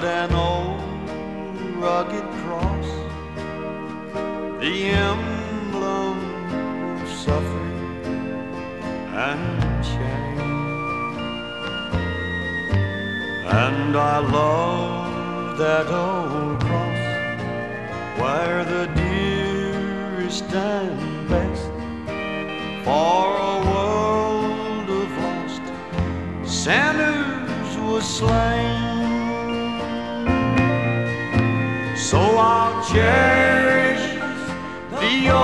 an old rugged cross, the emblem of suffering and shame. And I love that old cross where the dearest and best for a world of lost sinners was slain. So I'll cherish the